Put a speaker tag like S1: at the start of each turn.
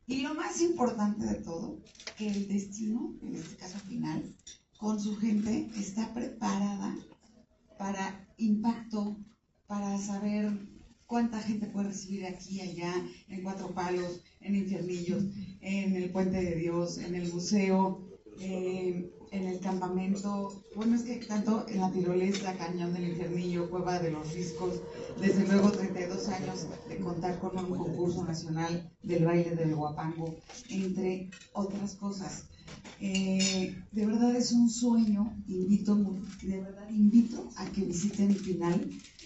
S1: Y lo más importante de todo, que el destino, en este caso final, con su gente, está preparada para impacto, para saber cuánta gente puede recibir aquí, allá, en Cuatro Palos, en Infiernillos, en el Puente de Dios, en el museo, en el campamento. Bueno, es que tanto en la tirolesa, Cañón del Infiernillo, Cueva de los Riscos, desde luego 32 años de contar con un concurso nacional del baile del Huapango, entre otras cosas. De verdad es un sueño, de verdad invito a que visiten Final.